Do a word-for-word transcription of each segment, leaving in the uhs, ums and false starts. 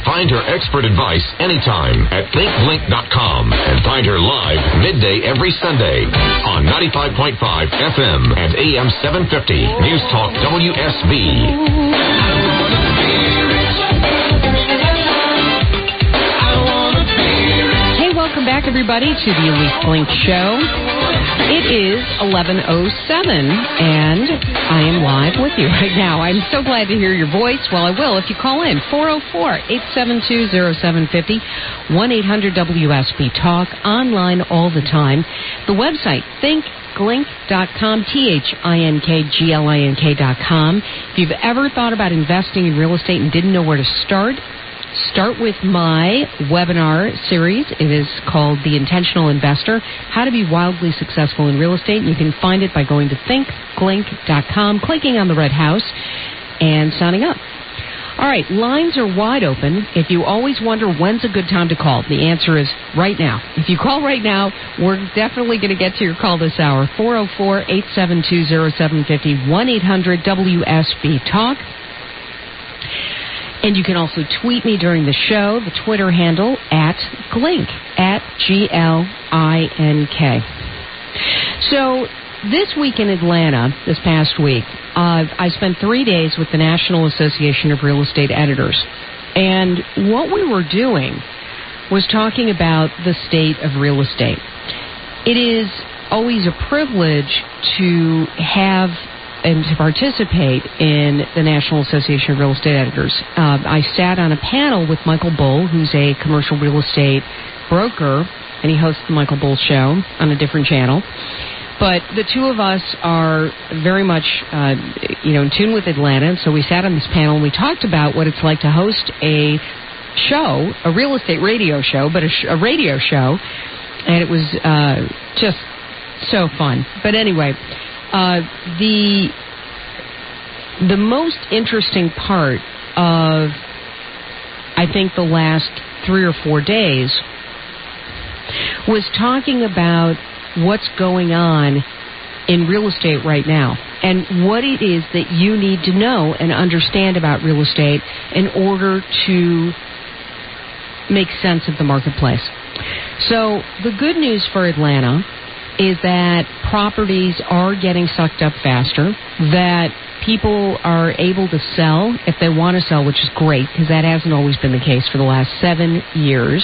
Find her expert advice anytime at think glink dot com and find her live midday every Sunday on ninety-five point five F M and A M seven fifty News Talk W S B. Hey, welcome back, everybody, to the Elise Glink Show. It is eleven oh seven, and I am live with you right now. I'm so glad to hear your voice. Well, I will if you call in. four oh four, eight seven two, oh seven five oh, one eight hundred W S B Talk, online all the time. The website, think glink dot com, T H I N K G L I N K dot com. If you've ever thought about investing in real estate and didn't know where to start, start with my webinar series. It is called The Intentional Investor, How to Be Wildly Successful in Real Estate. You can find it by going to think glink dot com, clicking on the red house, and signing up. All right, lines are wide open. If you always wonder when's a good time to call, the answer is right now. If you call right now, we're definitely going to get to your call this hour. four oh four, eight seven two, oh seven five oh, one eight hundred W S B Talk. And you can also tweet me during the show, the Twitter handle, at Glink, at G L I N K. So this week in Atlanta, this past week, uh, I spent three days with the National Association of Real Estate Editors. And what we were doing was talking about the state of real estate. It is always a privilege to have and to participate in the National Association of Real Estate Editors. Uh, I sat on a panel with Michael Bull, who's a commercial real estate broker, and he hosts the Michael Bull Show on a different channel. But the two of us are very much, uh, you know, in tune with Atlanta, and so we sat on this panel and we talked about what it's like to host a show, a real estate radio show, but a, sh- a radio show, and it was uh, just so fun. But anyway, Uh, the the most interesting part of, I think, the last three or four days was talking about what's going on in real estate right now and what it is that you need to know and understand about real estate in order to make sense of the marketplace. So the good news for Atlanta is that properties are getting sucked up faster, that people are able to sell if they want to sell, which is great, because that hasn't always been the case for the last seven years.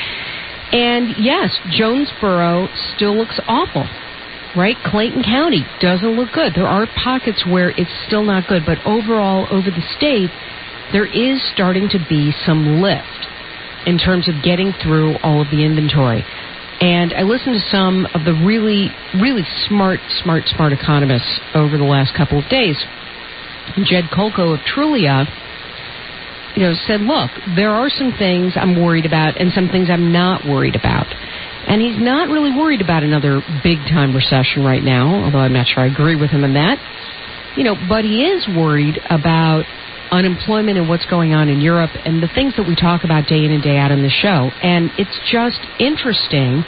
And yes, Jonesboro still looks awful, right? Clayton County doesn't look good. There are pockets where it's still not good, but overall, over the state, there is starting to be some lift in terms of getting through all of the inventory. And I listened to some of the really, really smart, smart, smart economists over the last couple of days. Jed Kolko of Trulia, you know, said, look, there are some things I'm worried about and some things I'm not worried about. And he's not really worried about another big-time recession right now, although I'm not sure I agree with him on that. You know, but he is worried about unemployment and what's going on in Europe and the things that we talk about day in and day out on the show. And it's just interesting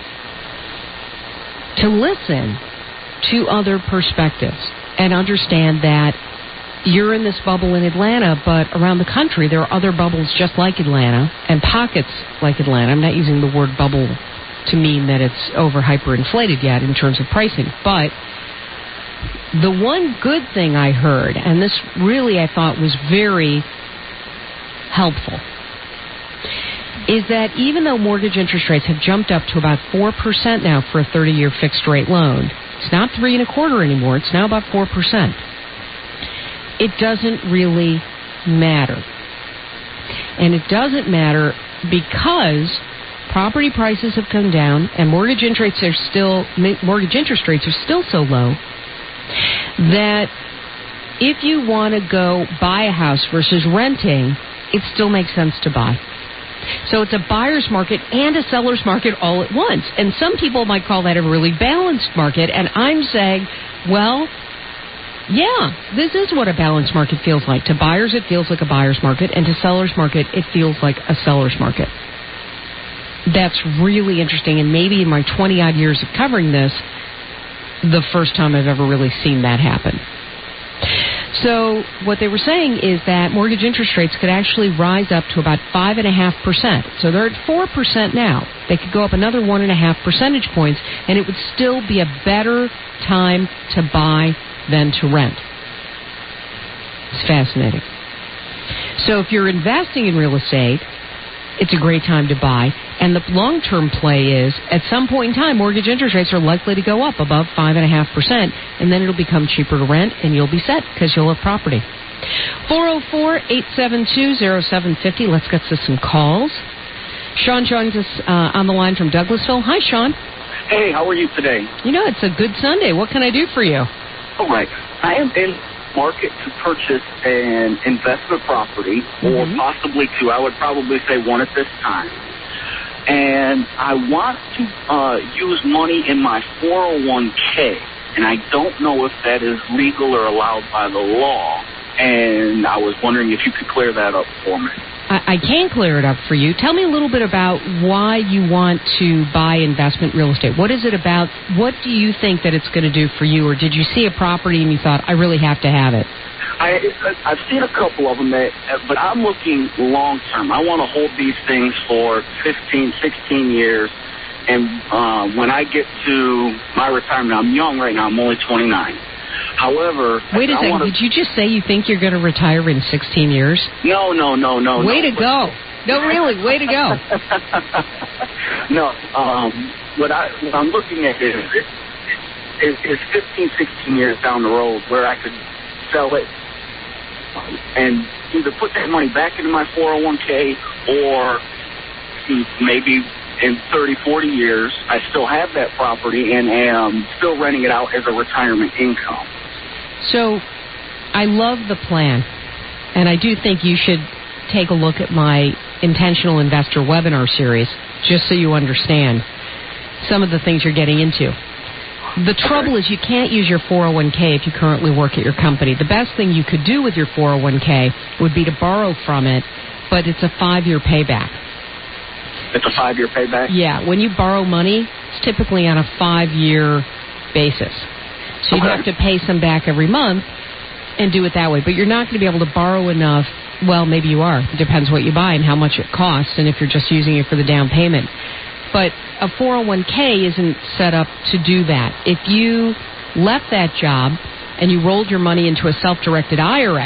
to listen to other perspectives and understand that you're in this bubble in Atlanta, but around the country there are other bubbles just like Atlanta and pockets like Atlanta. I'm not using the word bubble to mean that it's over hyperinflated yet in terms of pricing, but the one good thing I heard, and this really I thought was very helpful, is that even though mortgage interest rates have jumped up to about four percent now for a thirty-year fixed-rate loan, it's not three and a quarter anymore, it's now about four percent. It doesn't really matter. And it doesn't matter because property prices have come down and mortgage interest rates are still mortgage interest rates are still so low that if you want to go buy a house versus renting, it still makes sense to buy. So it's a buyer's market and a seller's market all at once. And some people might call that a really balanced market. And I'm saying, well, yeah, this is what a balanced market feels like. To buyers, it feels like a buyer's market. And to seller's market, it feels like a seller's market. That's really interesting. And maybe in my twenty-odd years of covering this, the first time I've ever really seen that happen. So what they were saying is that mortgage interest rates could actually rise up to about five point five percent. So they're at four percent now. They could go up another one point five percentage points, and it would still be a better time to buy than to rent. It's fascinating. So if you're investing in real estate, it's a great time to buy. And the long-term play is, at some point in time, mortgage interest rates are likely to go up above five point five percent, and then it'll become cheaper to rent, and you'll be set because you'll have property. four oh four, eight seven two, oh seven five oh. Let's get to some calls. Sean joins us uh, on the line from Douglasville. Hi, Sean. Hey, how are you today? You know, it's a good Sunday. What can I do for you? All right. I am in market to purchase an investment property, mm-hmm. or possibly two. I would probably say one at this time. And I want to uh, use money in my four oh one k, and I don't know if that is legal or allowed by the law. And I was wondering if you could clear that up for me. I, I can clear it up for you. Tell me a little bit about why you want to buy investment real estate. What is it about? What do you think that it's going to do for you? Or did you see a property and you thought, I really have to have it? I, I've seen a couple of them, that, but I'm looking long term. I want to hold these things for fifteen, sixteen years. And uh, when I get to my retirement, I'm young right now. I'm only twenty-nine. However, wait a I second. wanna... Did you just say you think you're going to retire in sixteen years? No, no, no, no. Way no, to go. No, really, way to go. no, um, what, I, what I'm looking at is, is, is fifteen, sixteen years down the road where I could sell it and either put that money back into my four oh one k, or maybe in thirty, forty years, I still have that property and am still renting it out as a retirement income. So I love the plan, and I do think you should take a look at my Intentional Investor webinar series, just so you understand some of the things you're getting into. The trouble is you can't use your four oh one k if you currently work at your company. The best thing you could do with your four oh one k would be to borrow from it, but it's a five-year payback. It's a five-year payback? Yeah. When you borrow money, it's typically on a five-year basis. So you'd okay. have to pay some back every month and do it that way. But you're not going to be able to borrow enough. Well, maybe you are. It depends what you buy and how much it costs and if you're just using it for the down payment. But a four oh one k isn't set up to do that. If you left that job and you rolled your money into a self-directed I R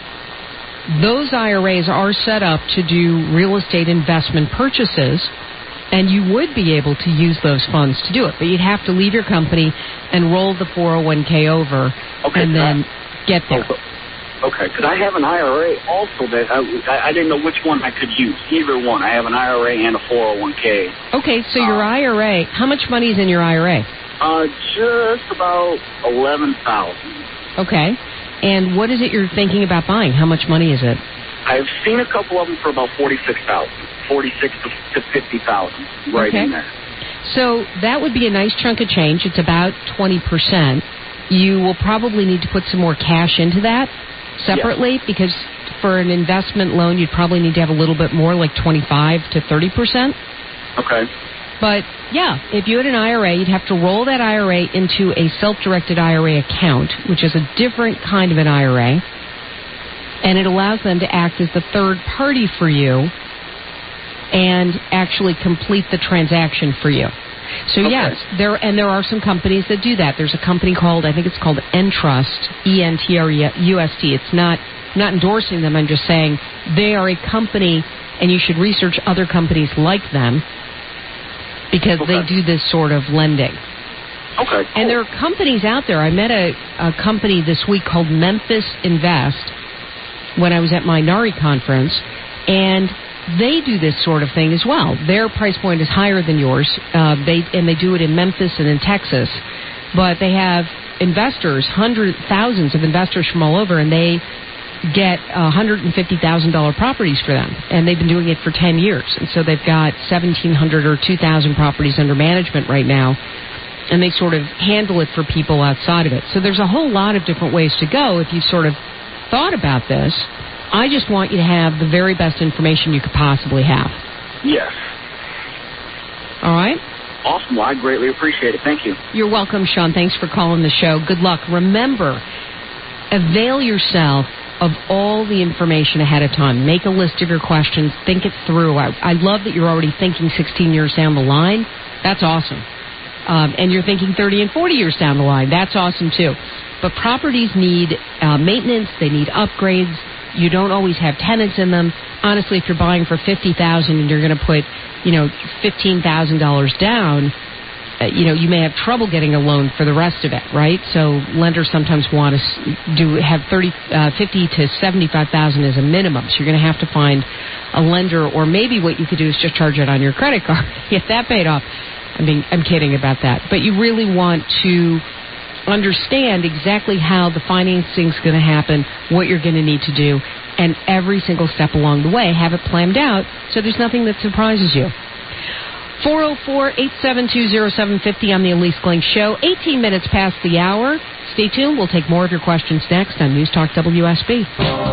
A, those I R As are set up to do real estate investment purchases, and you would be able to use those funds to do it. But you'd have to leave your company and roll the four oh one k over, okay, and then I, get there. Okay, because I have an I R A also that I, I didn't know which one I could use. Either one. I have an I R A and a four oh one k. Okay, so your uh, I R A, how much money is in your I R A? Uh, just about eleven thousand dollars. Okay. And what is it you're thinking about buying? How much money is it? I've seen a couple of them for about forty-six thousand dollars, forty-six to fifty thousand dollars, right okay. in there. So that would be a nice chunk of change. It's about twenty percent. You will probably need to put some more cash into that separately, yes. because for an investment loan, you'd probably need to have a little bit more, like twenty-five to thirty percent. Okay. But, yeah, if you had an I R A, you'd have to roll that I R A into a self-directed I R A account, which is a different kind of an I R A, and it allows them to act as the third party for you and actually complete the transaction for you. So, okay. yes, there and there are some companies that do that. There's a company called, I think it's called Entrust, E N T R U S T. It's not, not endorsing them. I'm just saying they are a company, and you should research other companies like them, because okay. they do this sort of lending. Okay. Cool. And there are companies out there. I met a, a company this week called Memphis Invest when I was at my NARI conference, and they do this sort of thing as well. Their price point is higher than yours, uh, they and they do it in Memphis and in Texas, but they have investors, hundreds, thousands of investors from all over, and they get one hundred fifty thousand dollars properties for them, and they've been doing it for ten years, and so they've got seventeen hundred or two thousand properties under management right now, and they sort of handle it for people outside of it. So there's a whole lot of different ways to go if you've sort of thought about this. I just want you to have the very best information you could possibly have. Yes. All right? Awesome. Well, I greatly appreciate it. Thank you. You're welcome, Sean. Thanks for calling the show. Good luck. Remember, avail yourself of all the information ahead of time. Make a list of your questions. Think it through. I, I love that you're already thinking sixteen years down the line. That's awesome. Um, and you're thinking thirty and forty years down the line. That's awesome, too. But properties need uh, maintenance. They need upgrades. You don't always have tenants in them. Honestly, if you're buying for fifty thousand dollars and you're going to put, you know, fifteen thousand dollars down, uh, you know, you may have trouble getting a loan for the rest of it, right? So lenders sometimes want to do have thirty, uh, fifty to seventy-five thousand dollars as a minimum. So you're going to have to find a lender, or maybe what you could do is just charge it on your credit card. Get that paid off. I mean, I'm kidding about that. But you really want to understand exactly how the financing's going to happen, what you're going to need to do, and every single step along the way, have it planned out so there's nothing that surprises you. four oh four, eight seven two, oh seven five oh on the Elise Glink Show. eighteen minutes past the hour. Stay tuned. We'll take more of your questions next on News Talk W S B.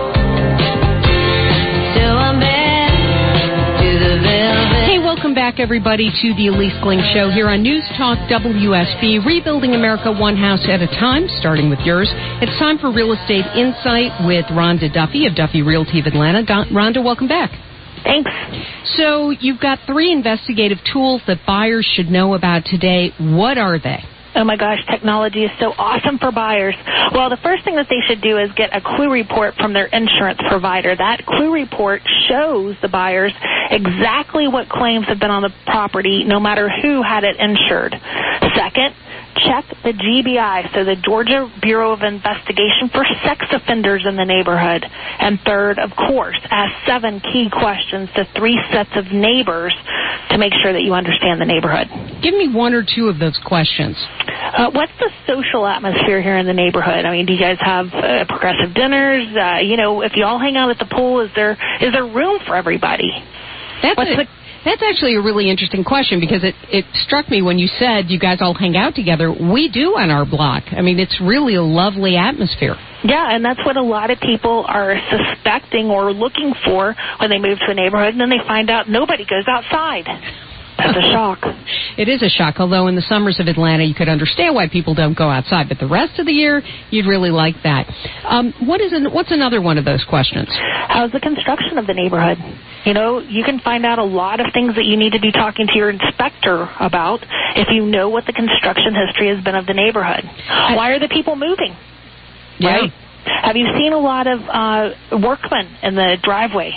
Hey, welcome back, everybody, to the Elise Glink Show here on News Talk W S B, rebuilding America one house at a time, starting with yours. It's time for Real Estate Insight with Rhonda Duffy of Duffy Realty of Atlanta. Don- Rhonda, welcome back. Thanks. So you've got three investigative tools that buyers should know about today. What are they? Oh, my gosh, technology is so awesome for buyers. Well, the first thing that they should do is get a clue report from their insurance provider. That clue report shows the buyers exactly what claims have been on the property, no matter who had it insured. Second, check the G B I, so the Georgia Bureau of Investigation, for sex offenders in the neighborhood. And third, of course, ask seven key questions to three sets of neighbors to make sure that you understand the neighborhood. Give me one or two of those questions. Uh, what's the social atmosphere here in the neighborhood? I mean, do you guys have uh, progressive dinners? Uh, you know, if you all hang out at the pool, is there is there room for everybody? That's what's a- the That's actually a really interesting question, because it, it struck me when you said you guys all hang out together. We do on our block. I mean, it's really a lovely atmosphere. Yeah, and that's what a lot of people are suspecting or looking for when they move to a neighborhood, and then they find out nobody goes outside. That's a shock. It is a shock, although in the summers of Atlanta you could understand why people don't go outside, but the rest of the year you'd really like that. Um, what is an, what's another one of those questions? How's the construction of the neighborhood? You know, you can find out a lot of things that you need to be talking to your inspector about if you know what the construction history has been of the neighborhood. Why are the people moving? Yeah. Right? Have you seen a lot of uh, workmen in the driveway?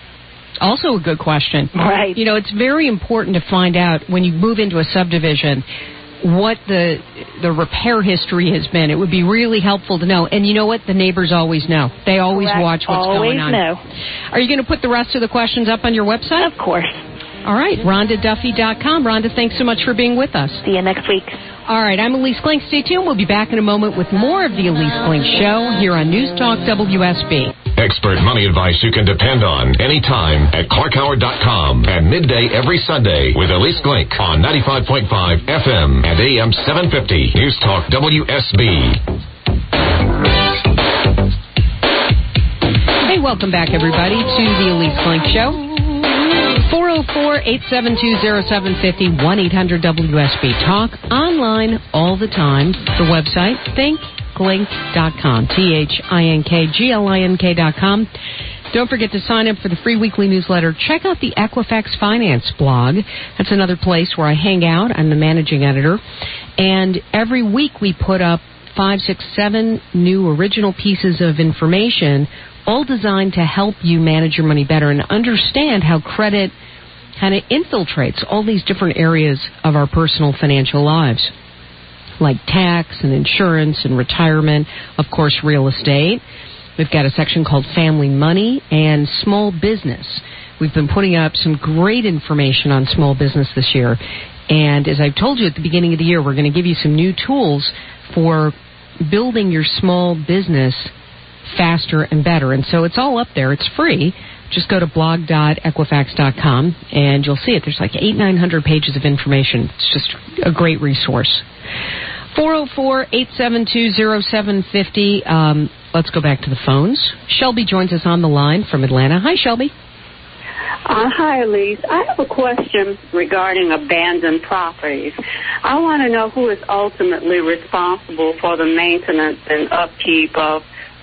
Also a good question. Right. You know, it's very important to find out when you move into a subdivision what the the repair history has been. It would be really helpful to know. And you know what? The neighbors always know. They always Correct. watch what's always going on. Know. Are you going to put the rest of the questions up on your website? Of course. All right, Rhonda Duffy dot com. Rhonda, thanks so much for being with us. See you next week. All right, I'm Elise Glink. Stay tuned. We'll be back in a moment with more of the Elise Glink Show here on News Talk W S B. Expert money advice you can depend on anytime at clark howard dot com and midday every Sunday with Elise Glink on ninety-five point five F M and A M seven fifty. News Talk W S B. Hey, welcome back, everybody, to the Elise Glink Show. four oh four, eight seven two, oh seven five oh, one eight hundred W S B Talk. Online all the time. The website, think glink dot com. T H I N K G L I N K dot com. Don't forget to sign up for the free weekly newsletter. Check out the Equifax Finance blog. That's another place where I hang out. I'm the managing editor. And every week we put up five, six, seven new original pieces of information, all designed to help you manage your money better and understand how credit kind of infiltrates all these different areas of our personal financial lives, like tax and insurance and retirement, of course, real estate. We've got a section called Family Money and Small Business. We've been putting up some great information on small business this year. And as I've told you at the beginning of the year, we're going to give you some new tools for building your small business faster and better. And so it's all up there. It's free. Just go to blog dot equifax dot com and you'll see it. There's like eight, nine hundred pages of information. It's just a great resource. four oh four, eight seven two, oh seven five oh. Um, let's go back to the phones. Shelby joins us on the line from Atlanta. Hi, Shelby. Uh, hi, Elise. I have a question regarding abandoned properties. I want to know who is ultimately responsible for the maintenance and upkeep of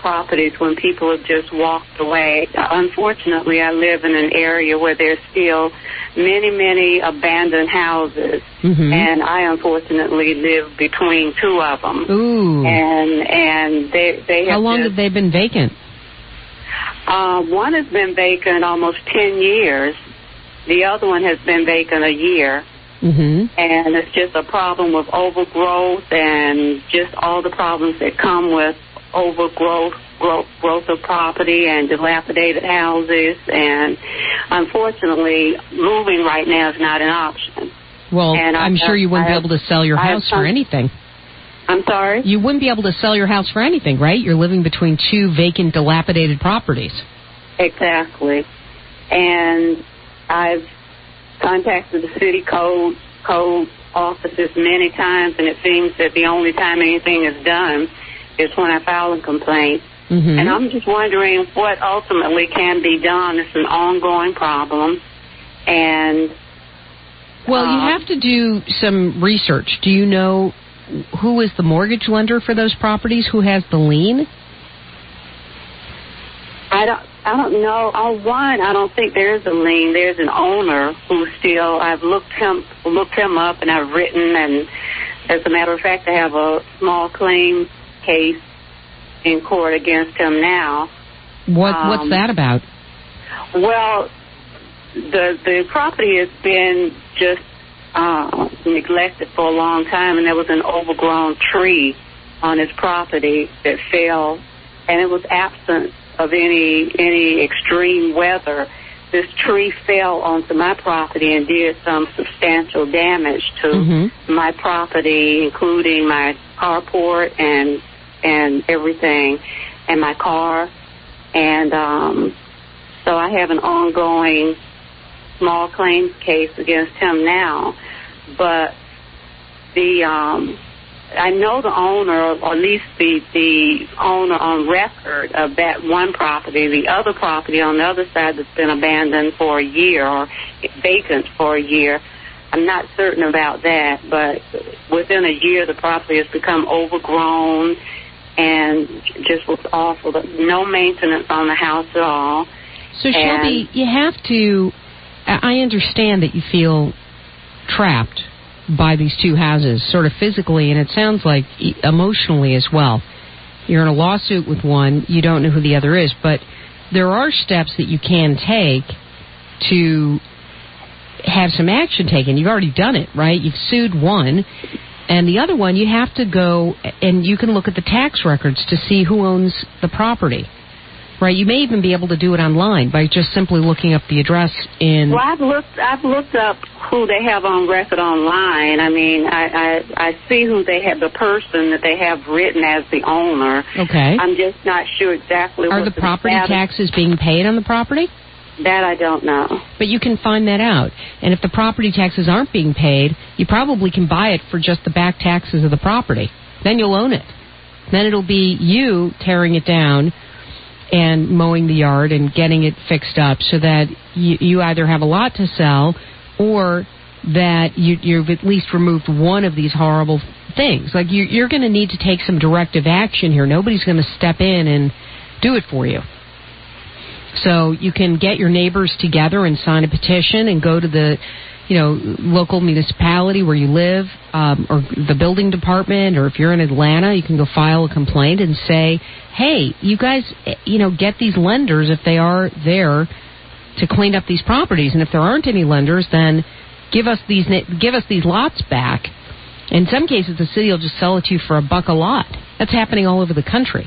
properties when people have just walked away. Unfortunately, I live in an area where there's still many, many abandoned houses, mm-hmm. and I unfortunately live between two of them. Ooh. And and they they have How long just, have they been vacant? Uh, one has been vacant almost ten years. The other one has been vacant a year. Mm-hmm. And it's just a problem with overgrowth and just all the problems that come with overgrowth, growth, growth of property and dilapidated houses. And unfortunately, moving right now is not an option. Well, and I'm I, sure you wouldn't I, be able to sell your I house for anything. I'm sorry? You wouldn't be able to sell your house for anything, right? You're living between two vacant, dilapidated properties. Exactly. And I've contacted the city code code offices many times, and it seems that the only time anything is done is when I file a complaint. Mm-hmm. And I'm just wondering what ultimately can be done. It's an ongoing problem. And well, uh, you have to do some research. Do you know who is the mortgage lender for those properties? Who has the lien? I don't. I don't know. On one, I don't think there is a lien. There's an owner who still. I've looked him looked him up, and I've written. And as a matter of fact, I have a small claim case in court against him now. What um, What's that about? Well, the the property has been just uh, neglected for a long time, and there was an overgrown tree on his property that fell, and it was absent of any any extreme weather. This tree fell onto my property and did some substantial damage to mm-hmm. my property, including my carport and and everything, and my car. And um, so I have an ongoing small claims case against him now. But the um, I know the owner, or at least the, the owner on record of that one property. The other property on the other side that's been abandoned for a year or vacant for a year, I'm not certain about that, but within a year the property has become overgrown and just looks awful. No maintenance on the house at all. So, Shelby, you have to, I understand that you feel trapped by these two houses, sort of physically, and it sounds like emotionally as well. You're in a lawsuit with one, you don't know who the other is, but there are steps that you can take to have some action taken. You've already done it, right? You've sued one, and the other one, you have to go, and you can look at the tax records to see who owns the property. Right, you may even be able to do it online by just simply looking up the address in. Well, I've looked. I've looked up who they have on record online. I mean, I, I I see who they have, the person that they have written as the owner. Okay. I'm just not sure exactly. Are what the the property status. taxes being paid on the property? That I don't know. But you can find that out. And if the property taxes aren't being paid, you probably can buy it for just the back taxes of the property. Then you'll own it. Then it'll be you tearing it down and mowing the yard and getting it fixed up so that you, you either have a lot to sell or that you, you've at least removed one of these horrible things. Like, you, you're going to need to take some directive action here. Nobody's going to step in and do it for you. So you can get your neighbors together and sign a petition and go to the, you know, local municipality where you live, um, or the building department, or if you're in Atlanta, you can go file a complaint and say, hey, you guys, you know, get these lenders if they are there to clean up these properties. And if there aren't any lenders, then give us these give us these lots back. In some cases, the city will just sell it to you for a buck a lot. That's happening all over the country.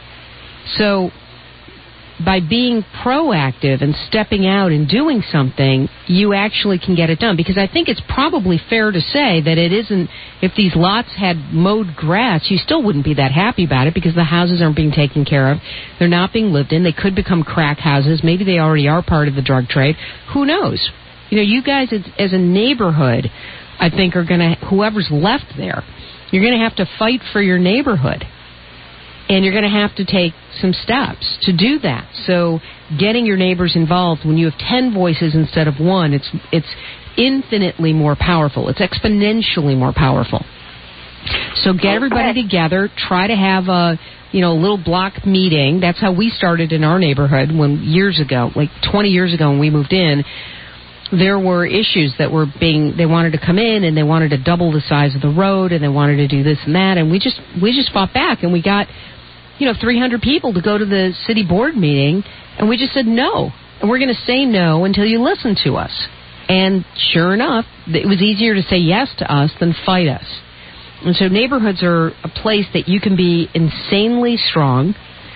So by being proactive and stepping out and doing something, you actually can get it done. Because I think it's probably fair to say that it isn't, if these lots had mowed grass, you still wouldn't be that happy about it because the houses aren't being taken care of. They're not being lived in. They could become crack houses. Maybe they already are part of the drug trade. Who knows? You know, you guys as, as a neighborhood, I think are going to, whoever's left there, you're going to have to fight for your neighborhood. And you're going to have to take some steps to do that. So getting your neighbors involved, when you have ten voices instead of one, it's it's infinitely more powerful. It's exponentially more powerful. So get everybody together, try to have a, you know, a little block meeting. That's how we started in our neighborhood when years ago, like twenty years ago when we moved in. There were issues that were being, they wanted to come in and they wanted to double the size of the road and they wanted to do this and that, and we just we just fought back, and we got, you know, three hundred people to go to the city board meeting, and we just said no, and we're going to say no until you listen to us. And sure enough, it was easier to say yes to us than fight us. And so neighborhoods are a place that you can be insanely strong,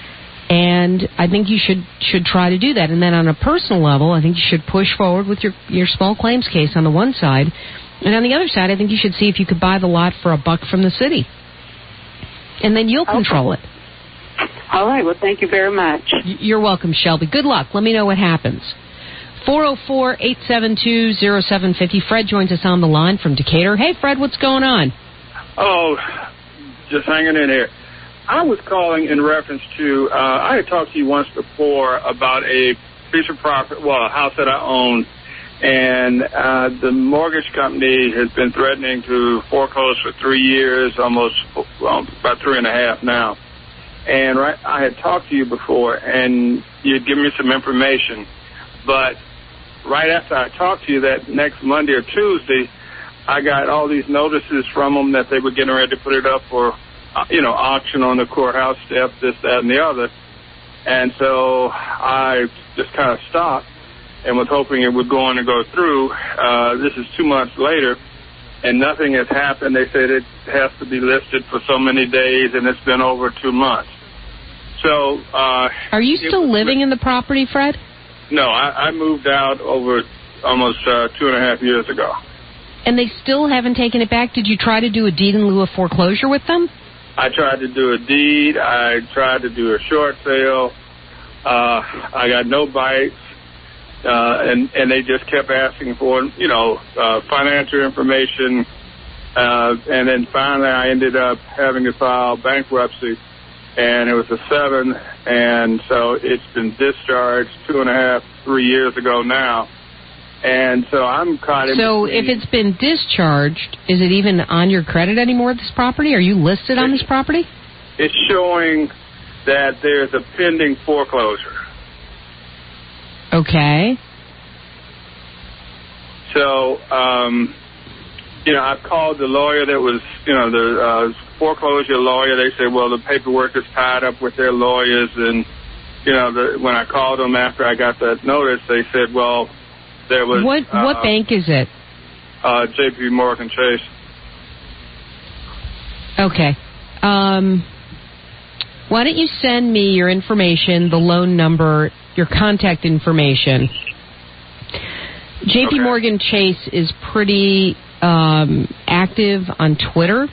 and I think you should should try to do that. And then on a personal level, I think you should push forward with your, your small claims case on the one side. And on the other side, I think you should see if you could buy the lot for a buck from the city. And then you'll okay. control it. All right. Well, thank you very much. You're welcome, Shelby. Good luck. Let me know what happens. four oh four, eight seven two, oh seven five oh. Fred joins us on the line from Decatur. Hey, Fred, what's going on? Oh, just hanging in here. I was calling in reference to, uh, I had talked to you once before about a piece of property, well, a house that I own, and uh, the mortgage company has been threatening to foreclose for three years, almost, well, about three and a half now. And right, I had talked to you before, and you'd given me some information, but right after I talked to you that next Monday or Tuesday, I got all these notices from them that they were getting ready to put it up for, you know, auction on the courthouse steps, this, that, and the other. And so I just kind of stopped and was hoping it would go on and go through. Uh, this is two months later, and nothing has happened. They said it has to be listed for so many days, and it's been over two months. So, uh... Are you still living in the property, Fred? No, I, I moved out over almost uh, two and a half years ago. And they still haven't taken it back? Did you try to do a deed in lieu of foreclosure with them? I tried to do a deed. I tried to do a short sale. Uh, I got no bites. Uh, and, and they just kept asking for, you know, uh, financial information. Uh, and then finally I ended up having to file bankruptcy. And it was a seven. And so it's been discharged two and a half, three years ago now. And so I'm caught in So between. if it's been discharged, is it even on your credit anymore, this property? Are you listed on this property? It's showing that there's a pending foreclosure. Okay. So, um, you know, I've called the lawyer that was, you know, the uh, foreclosure lawyer. They said, well, the paperwork is tied up with their lawyers. And, you know, the, when I called them after I got that notice, they said, well, there was... What uh, what bank is it? Uh, J P Morgan Chase. Okay. Um, why don't you send me your information, the loan number, your contact information. J P okay. Morgan Chase is pretty um, active on Twitter.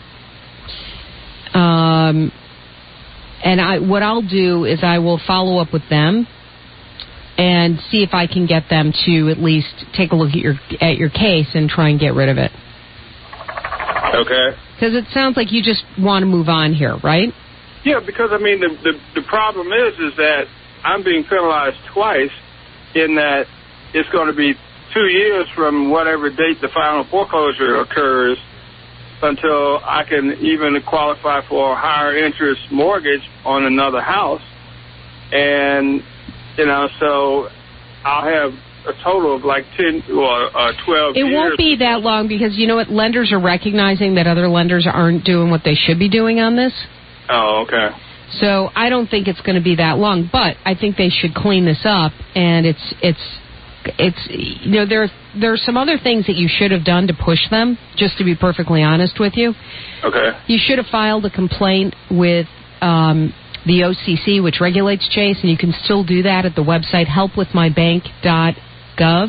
Um, and I, what I'll do is I will follow up with them and see if I can get them to at least take a look at your at your case and try and get rid of it. Okay. Because it sounds like you just want to move on here, right? Yeah, because, I mean, the, the the problem is, is that I'm being penalized twice in that it's going to be two years from whatever date the final foreclosure occurs until I can even qualify for a higher interest mortgage on another house. And, you know, so I'll have a total of like ten or uh, twelve it years. It won't be that long because, you know what, lenders are recognizing that other lenders aren't doing what they should be doing on this. Oh, okay. So I don't think it's going to be that long, but I think they should clean this up. And it's it's it's you know there there are some other things that you should have done to push them. Just to be perfectly honest with you. Okay. You should have filed a complaint with um, the O C C, which regulates Chase, and you can still do that at the website help with my bank dot gov.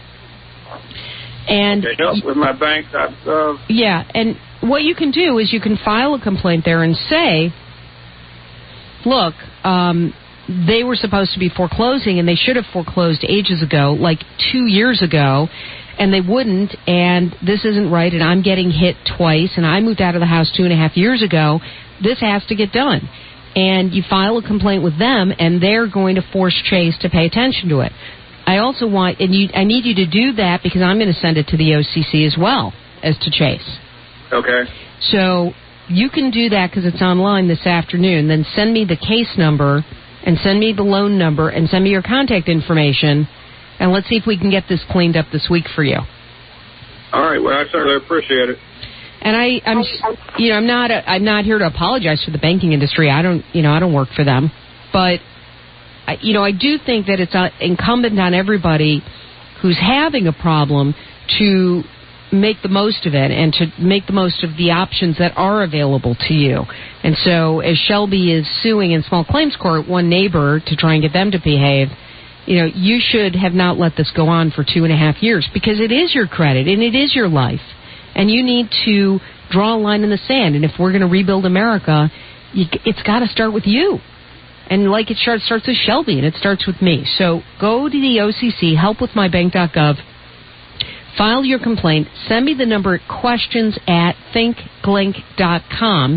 And okay, help with my bank dot gov. Yeah, and what you can do is you can file a complaint there and say, look, um, they were supposed to be foreclosing, and they should have foreclosed ages ago, like two years ago, and they wouldn't, and this isn't right, and I'm getting hit twice, and I moved out of the house two and a half years ago. This has to get done. And you file a complaint with them, and they're going to force Chase to pay attention to it. I also want, and you, I need you to do that because I'm going to send it to the O C C as well as to Chase. Okay. So you can do that because it's online this afternoon. Then send me the case number and send me the loan number and send me your contact information, and let's see if we can get this cleaned up this week for you. All right. Well, I certainly appreciate it. And I, I'm, you know, I'm not, a, I'm not here to apologize for the banking industry. I don't, you know, I don't work for them, but, I, you know, I do think that it's uh, incumbent on everybody who's having a problem to make the most of it and to make the most of the options that are available to you. And so, as Shelby is suing in small claims court one neighbor to try and get them to behave, you know, you should have not let this go on for two and a half years because it is your credit and it is your life. And you need to draw a line in the sand. And if we're going to rebuild America, you, it's got to start with you. And like it starts, starts with Shelby, and it starts with me. So go to the O C C, help with my bank dot gov, file your complaint, send me the number at questions at think glink dot com,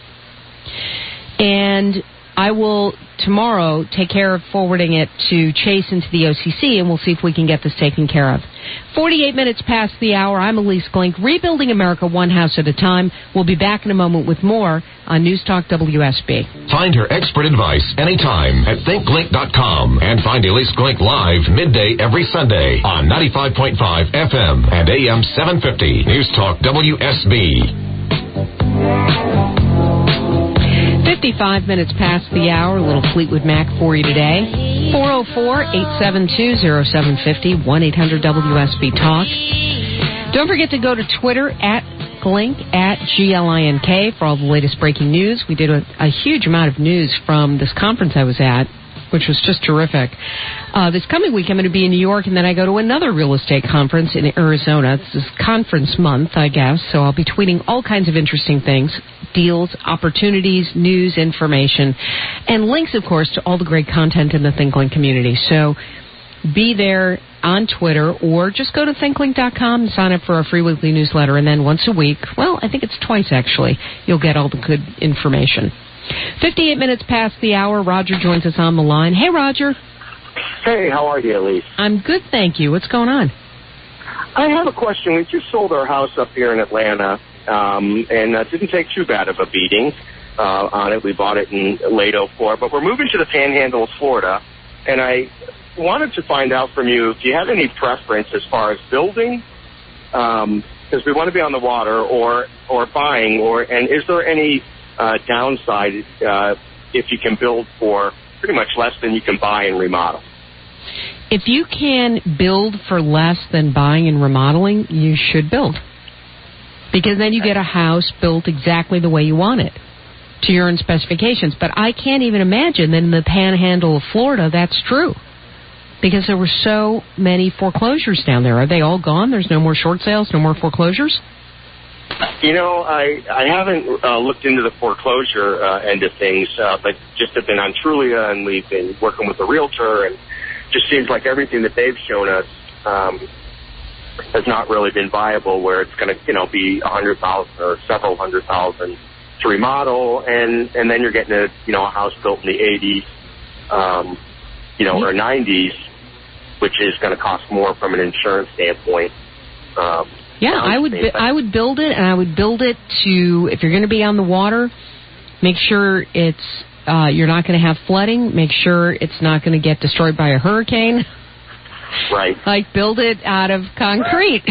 and I will tomorrow take care of forwarding it to Chase into the O C C, and we'll see if we can get this taken care of. forty-eight minutes past the hour. I'm Elise Glink, rebuilding America one house at a time. We'll be back in a moment with more on News Talk W S B. Find her expert advice anytime at think glink dot com and find Elise Glink live midday every Sunday on ninety-five point five F M and A M seven fifty. News Talk W S B. fifty-five minutes past the hour. A little Fleetwood Mac for you today. four oh four, eight seven two, oh seven five oh, one eight hundred W S B Talk. Don't forget to go to Twitter at Glink, at G L I N K, for all the latest breaking news. We did a, a huge amount of news from this conference I was at, which was just terrific. Uh, this coming week, I'm going to be in New York, and then I go to another real estate conference in Arizona. This is conference month, I guess, so I'll be tweeting all kinds of interesting things, deals, opportunities, news, information, and links, of course, to all the great content in the ThinkLink community. So be there on Twitter, or just go to think link dot com and sign up for our free weekly newsletter, and then once a week, well, I think it's twice, actually, you'll get all the good information. fifty-eight minutes past the hour. Roger joins us on the line. Hey, Roger. Hey, how are you, Elise? I'm good, thank you. What's going on? I have a question. We just sold our house up here in Atlanta, um, and uh, didn't take too bad of a beating uh, on it. We bought it in late oh four, but we're moving to the Panhandle of Florida, and I wanted to find out from you if you have any preference as far as building, because um, we want to be on the water, or or buying, or and is there any Uh, downside uh, if you can build for pretty much less than you can buy and remodel? If you can build for less than buying and remodeling, you should build. Because then you get a house built exactly the way you want it, to your own specifications. But I can't even imagine that in the Panhandle of Florida that's true. Because there were so many foreclosures down there. Are they all gone? There's no more short sales, no more foreclosures? You know, I I haven't uh, looked into the foreclosure uh, end of things, uh, but just have been on Trulia, and we've been working with a realtor, and just seems like everything that they've shown us um, has not really been viable, where it's going to, you know, be a hundred thousand or several hundred thousand to remodel, and and then you're getting a you know a house built in the eighties, um, you know, or nineties, which is going to cost more from an insurance standpoint. Um, Yeah, I would I would build it, and I would build it to, if you're going to be on the water, make sure it's uh, you're not going to have flooding. Make sure it's not going to get destroyed by a hurricane. Right. Like, build it out of concrete,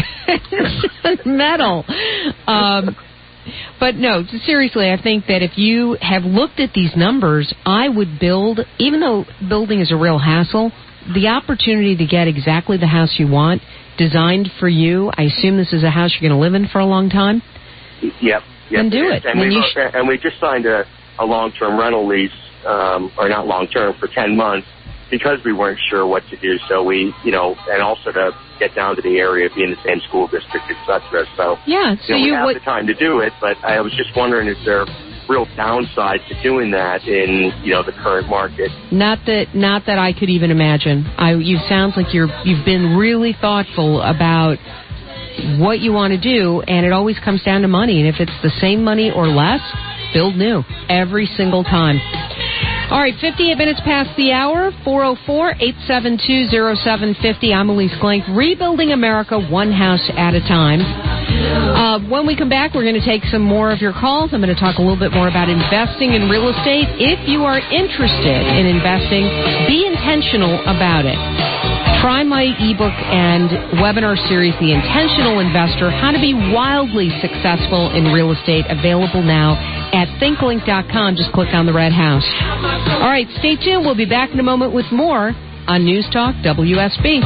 metal. Um, but no, seriously, I think that if you have looked at these numbers, I would build, even though building is a real hassle, the opportunity to get exactly the house you want, designed for you. I assume this is a house you're going to live in for a long time? Yep. yep then do it. And, we, sh- and we just signed a, a long-term rental lease, um, or not long-term, for ten months, because we weren't sure what to do. So we, you know, and also to get down to the area, be in the same school district, et cetera. So, yeah, so you know, we you have what, the time to do it, but I was just wondering, is there real downside to doing that in, you know, the current market? Not that, not that I could even imagine. I, you sounds like you're, you've been really thoughtful about what you want to do, and it always comes down to money. And if it's the same money or less, build new every single time. All right, fifty-eight minutes past the hour, four oh four, eight seven two, oh seven five oh. I'm Elise Glink, rebuilding America one house at a time. Uh, when we come back, we're going to take some more of your calls. I'm going to talk a little bit more about investing in real estate. If you are interested in investing, be intentional about it. Try my ebook and webinar series, The Intentional Investor, How to Be Wildly Successful in Real Estate, available now at think link dot com. Just click on the red house. All right, stay tuned. We'll be back in a moment with more on News Talk W S B.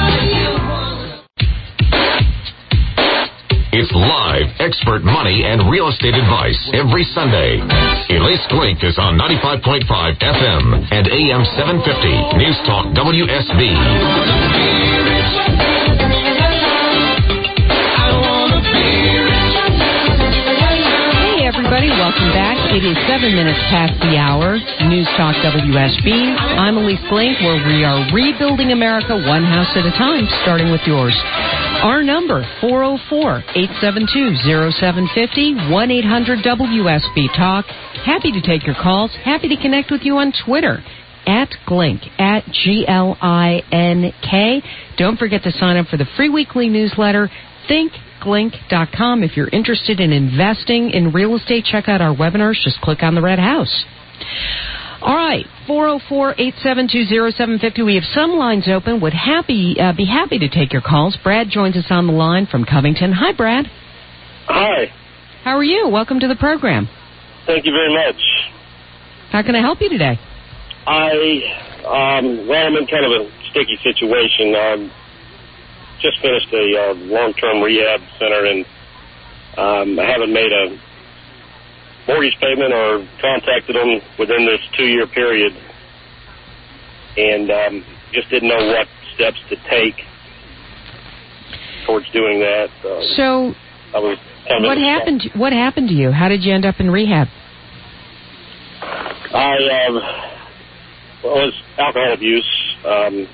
It's live expert money and real estate advice every Sunday. Elise Glink is on ninety-five point five F M and A M seven fifty. News Talk W S B. Everybody, welcome back. It is seven minutes past the hour. News Talk W S B. I'm Elise Glink, where we are rebuilding America one house at a time, starting with yours. Our number, four oh four, eight seven two, oh seven five oh, one eight hundred W S B Talk. Happy to take your calls. Happy to connect with you on Twitter, at Glink, at G L I N K. Don't forget to sign up for the free weekly newsletter, Think Glink dot com. If you're interested in investing in real estate, check out our webinars. Just click on the red house. All right, four oh four, eight seven two, oh seven five oh. We have some lines open. Would happy uh, be happy to take your calls. Brad joins us on the line from Covington. Hi, Brad. Hi. How are you? Welcome to the program. Thank you very much. How can I help you today? I, um, well, I'm in kind of a sticky situation. Um, just finished a uh, long-term rehab center, and um, I haven't made a mortgage payment or contacted them within this two-year period, and um, just didn't know what steps to take towards doing that. Uh, so, I was kind of what happened? To, what happened to you? How did you end up in rehab? I um, well, it was alcohol abuse. Um,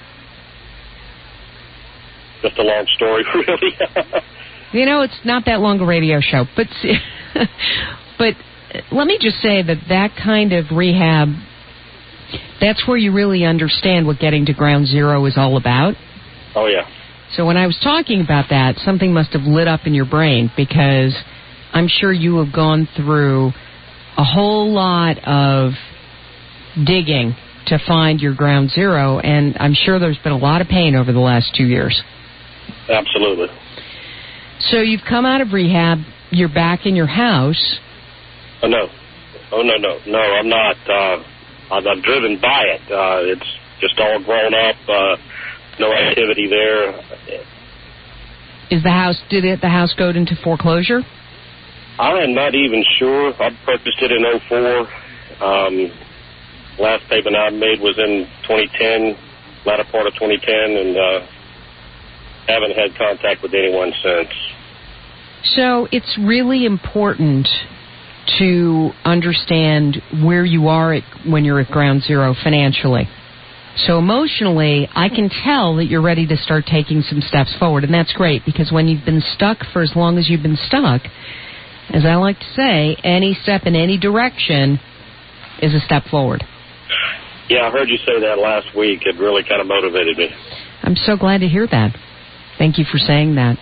just a long story, really. You know, it's not that long a radio show, but but let me just say that that kind of rehab, that's where you really understand what getting to ground zero is all about. Oh, yeah. So when I was talking about that, something must have lit up in your brain, because I'm sure you have gone through a whole lot of digging to find your ground zero, and I'm sure there's been a lot of pain over the last two years. Absolutely. So you've come out of rehab, you're back in your house. Oh, no. Oh, no, no. No, I'm not. Uh, I'm, I'm driven by it. Uh, it's just all grown up, uh, no activity there. Is the house, did it, the house go into foreclosure? I am not even sure. I purchased it in oh four. Um, last payment I made was in twenty ten, latter part of twenty ten, and uh, haven't had contact with anyone since. So it's really important to understand where you are at, when you're at ground zero financially. So emotionally, I can tell that you're ready to start taking some steps forward, and that's great, because when you've been stuck for as long as you've been stuck, as I like to say, any step in any direction is a step forward. Yeah, I heard you say that last week. It really kind of motivated me. I'm so glad to hear that. Thank you for saying that.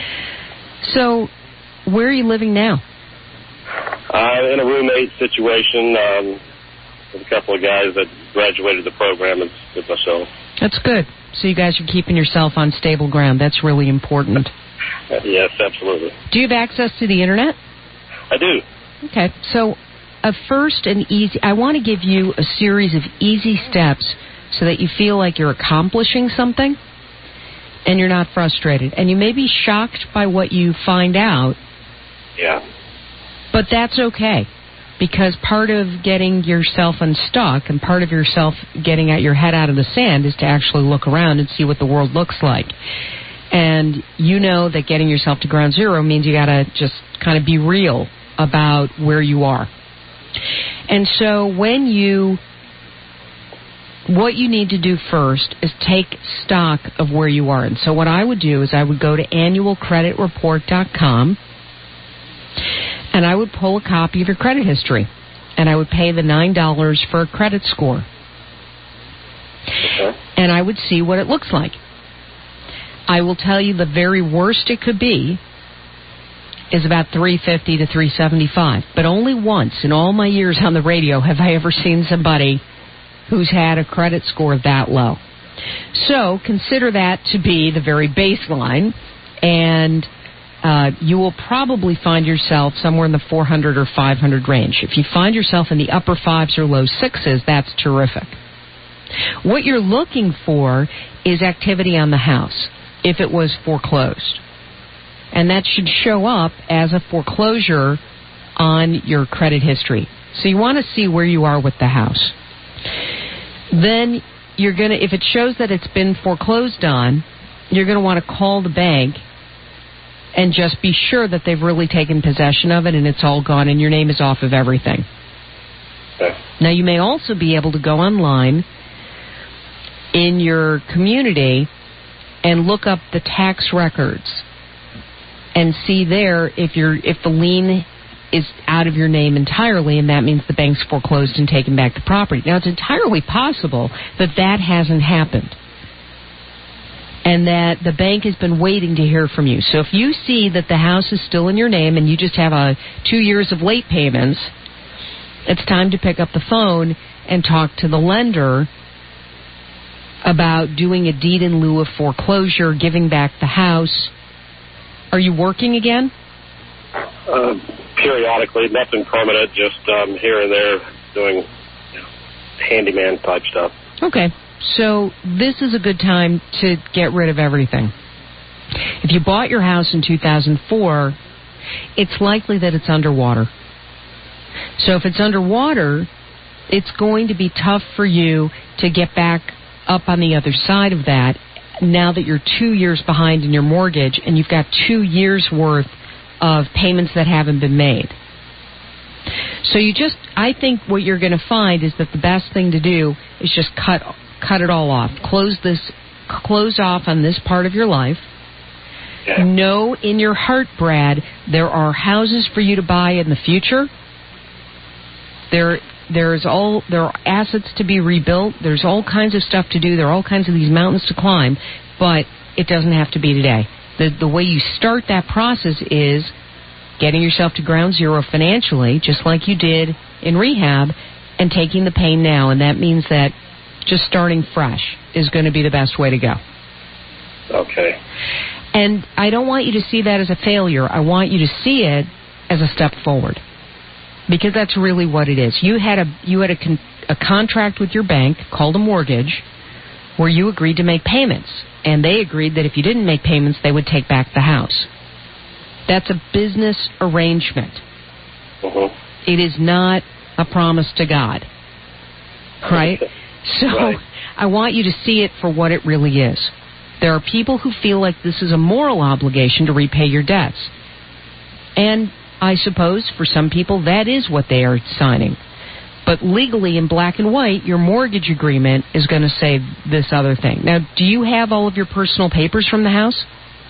So, where are you living now? Uh, in a roommate situation um, with a couple of guys that graduated the program and with myself. That's good. So you guys are keeping yourself on stable ground. That's really important. Uh, yes, absolutely. Do you have access to the Internet? I do. Okay. So, a first and easy, I want to give you a series of easy steps so that you feel like you're accomplishing something and you're not frustrated. And you may be shocked by what you find out. Yeah. But that's okay, because part of getting yourself unstuck and part of yourself getting out your head out of the sand is to actually look around and see what the world looks like. And you know that getting yourself to ground zero means you got to just kind of be real about where you are. And so when you, what you need to do first is take stock of where you are. And so what I would do is I would go to annual credit report dot com, and I would pull a copy of your credit history, and I would pay the nine dollars for a credit score. Okay. And I would see what it looks like. I will tell you the very worst it could be is about three fifty to three seventy-five. But only once in all my years on the radio have I ever seen somebody who's had a credit score that low. So consider that to be the very baseline, and uh, you will probably find yourself somewhere in the four hundred or five hundred range. If you find yourself in the upper fives or low sixes, that's terrific. What you're looking for is activity on the house if it was foreclosed. And that should show up as a foreclosure on your credit history. So you want to see where you are with the house. Then you're going to, if it shows that it's been foreclosed on, you're going to want to call the bank and just be sure that they've really taken possession of it and it's all gone and your name is off of everything. Okay. Now, you may also be able to go online in your community and look up the tax records and see there if you're if the lien is out of your name entirely, and that means the bank's foreclosed and taken back the property. Now, it's entirely possible that that hasn't happened and that the bank has been waiting to hear from you. So if you see that the house is still in your name and you just have a two years of late payments, it's time to pick up the phone and talk to the lender about doing a deed in lieu of foreclosure, giving back the house. Are you working again? Uh, periodically, nothing permanent, just um, here and there doing you know, handyman type stuff. Okay, so this is a good time to get rid of everything. If you bought your house in two thousand four, it's likely that it's underwater. So if it's underwater, it's going to be tough for you to get back up on the other side of that now that you're two years behind in your mortgage and you've got two years worth of payments that haven't been made. So you just, I think what you're going to find is that the best thing to do is just cut cut it all off. Close this, close off on this part of your life. Yeah. Know in your heart, Brad, there are houses for you to buy in the future. There There's all there are assets to be rebuilt. There's all kinds of stuff to do. There are all kinds of these mountains to climb, but it doesn't have to be today. The the way you start that process is getting yourself to ground zero financially, just like you did in rehab, and taking the pain now. And that means that just starting fresh is going to be the best way to go. Okay. And I don't want you to see that as a failure. I want you to see it as a step forward. Because that's really what it is. You had a you had a, con, a contract with your bank called a mortgage where you agreed to make payments. And they agreed that if you didn't make payments, they would take back the house. That's a business arrangement. Uh-huh. It is not a promise to God. Right? So right. I want you to see it for what it really is. There are people who feel like this is a moral obligation to repay your debts. And I suppose for some people that is what they are signing. But legally in black and white, your mortgage agreement is going to say this other thing. Now, do you have all of your personal papers from the house?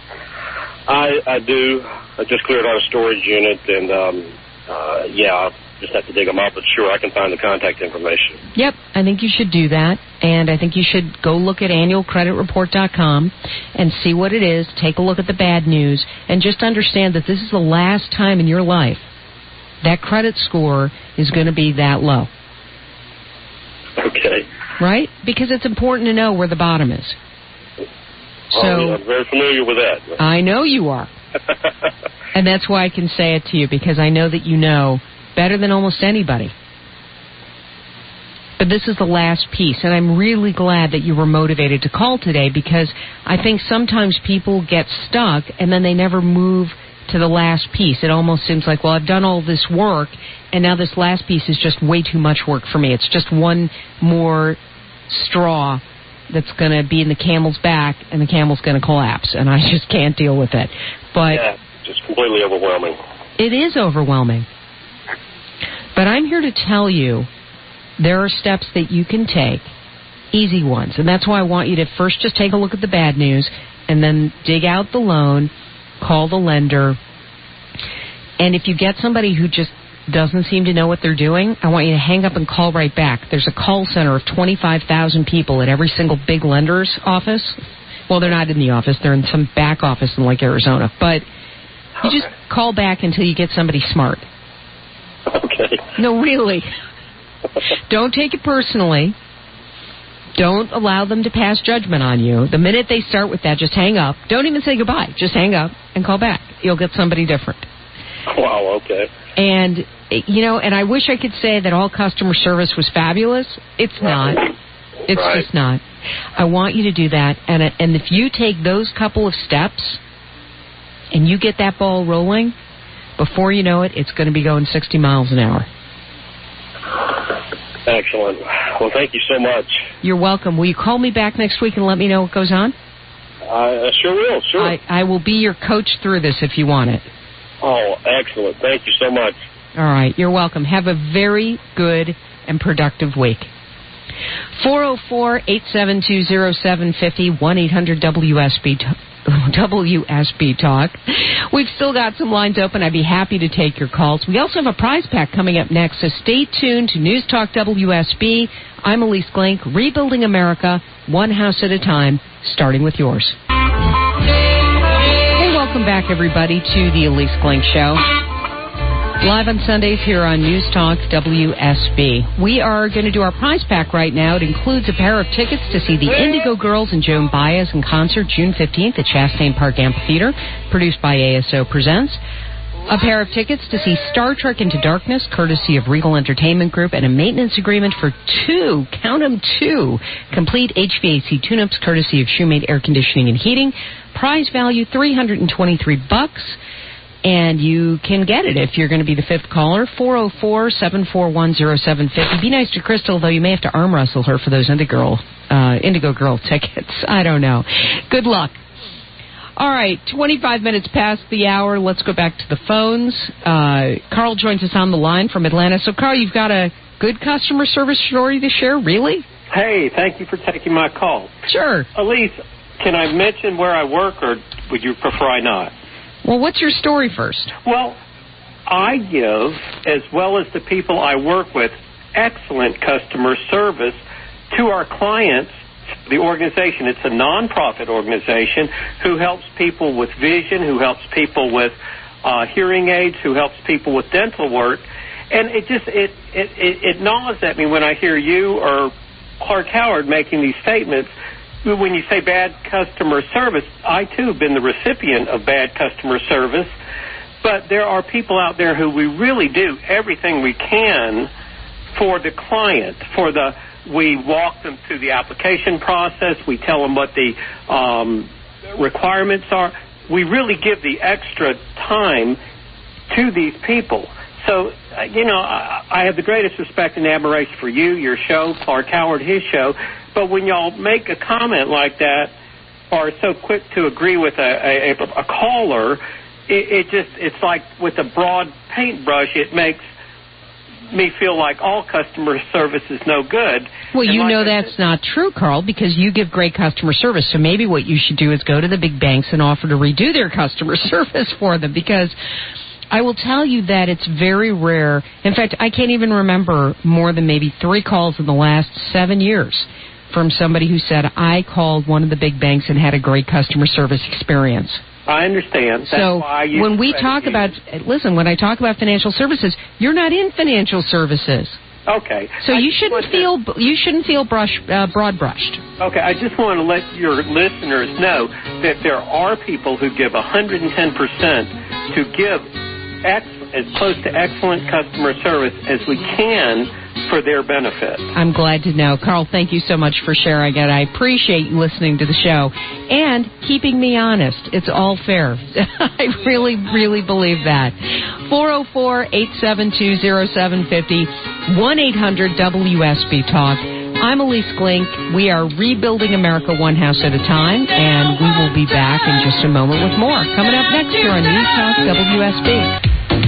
I, I do. I just cleared out a storage unit, and um, uh, yeah, I'll just have to dig them up. But sure, I can find the contact information. Yep, I think you should do that. And I think you should go look at annual credit report dot com and see what it is. Take a look at the bad news and just understand that this is the last time in your life that credit score is going to be that low. Okay. Right? Because it's important to know where the bottom is. So oh, yeah, I'm very familiar with that. I know you are. And that's why I can say it to you, because I know that you know better than almost anybody. But this is the last piece, and I'm really glad that you were motivated to call today, because I think sometimes people get stuck and then they never move to the last piece. It almost seems like, well, I've done all this work, and now this last piece is just way too much work for me. It's just one more straw that's going to be in the camel's back, and the camel's going to collapse, and I just can't deal with it. But yeah, just completely overwhelming. It is overwhelming. But I'm here to tell you there are steps that you can take, easy ones, and that's why I want you to first just take a look at the bad news and then dig out the loan, call the lender, and if you get somebody who just doesn't seem to know what they're doing, I want you to hang up and call right back. There's a call center of twenty-five thousand people at every single big lender's office. Well, they're not in the office. They're in some back office in like Arizona. But you just call back until you get somebody smart. Okay. No, really. Don't take it personally. Don't allow them to pass judgment on you. The minute they start with that, just hang up. Don't even say goodbye. Just hang up and call back. You'll get somebody different. Wow, okay. And, you know, and I wish I could say that all customer service was fabulous. It's not. It's Right. just not. I want you to do that. And, and if you take those couple of steps and you get that ball rolling, before you know it, it's going to be going sixty miles an hour. Excellent. Well, thank you so much. You're welcome. Will you call me back next week and let me know what goes on? I sure will, sure. I, I will be your coach through this if you want it. Oh, excellent. Thank you so much. All right. You're welcome. Have a very good and productive week. four oh four, eight seven two, oh seven five oh, one eight hundred W S B W S B Talk. We've still got some lines open. I'd be happy to take your calls. We also have a prize pack coming up next, so stay tuned to News Talk W S B. I'm Elise Glink, rebuilding America, one house at a time, starting with yours. Hey, welcome back, everybody, to the Elise Glink Show. Live on Sundays here on News Talk W S B. We are going to do our prize pack right now. It includes a pair of tickets to see the Indigo Girls and Joan Baez in concert June fifteenth at Chastain Park Amphitheater, produced by A S O Presents. A pair of tickets to see Star Trek Into Darkness, courtesy of Regal Entertainment Group, and a maintenance agreement for two, count them two, complete H V A C tune-ups, courtesy of Shoemate Air Conditioning and Heating. Prize value three hundred twenty-three bucks. And you can get it if you're going to be the fifth caller, four oh four, seven four one, oh seven five oh. Be nice to Crystal, though you may have to arm wrestle her for those Indigo Girl, uh, Indigo Girl tickets. I don't know. Good luck. All right, twenty-five minutes past the hour. Let's go back to the phones. Uh, Carl joins us on the line from Atlanta. So, Carl, you've got a good customer service story to share, really? Hey, thank you for taking my call. Sure. Elise, can I mention where I work, or would you prefer I not? Well, what's your story first? Well, I give, as well as the people I work with, excellent customer service to our clients. The organization, it's a nonprofit organization who helps people with vision, who helps people with uh, hearing aids, who helps people with dental work. And it just, it, it, it, it gnaws at me when I hear you or Clark Howard making these statements. When you say bad customer service, I, too, have been the recipient of bad customer service. But there are people out there who we really do everything we can for the client, for the, we walk them through the application process. We tell them what the um, requirements are. We really give the extra time to these people. So, uh, you know, I, I have the greatest respect and admiration for you, your show, Clark Howard, his show. But when y'all make a comment like that, or so quick to agree with a, a, a caller, it, it just, it's like with a broad paintbrush, it makes me feel like all customer service is no good. Well, and you like know I that's said, not true, Carl, because you give great customer service. So maybe what you should do is go to the big banks and offer to redo their customer service for them, because I will tell you that it's very rare. In fact, I can't even remember more than maybe three calls in the last seven years from somebody who said, I called one of the big banks and had a great customer service experience. I understand. That's so why I use when we talk you. about, listen, when I talk about financial services, you're not in financial services. Okay. So I you just shouldn't want feel to, you shouldn't feel brush uh, broad brushed. Okay, I just want to let your listeners know that there are people who give one hundred ten percent to give ex- as close to excellent customer service as we can for their benefit. I'm glad to know. Carl, thank you so much for sharing it. I appreciate you listening to the show and keeping me honest. It's all fair. I really, really believe that. four oh four, eight seven two, oh seven five oh, one eight hundred W S B Talk. I'm Elise Glink. We are rebuilding America one house at a time, and we will be back in just a moment with more. Coming up next here on News Talk W S B.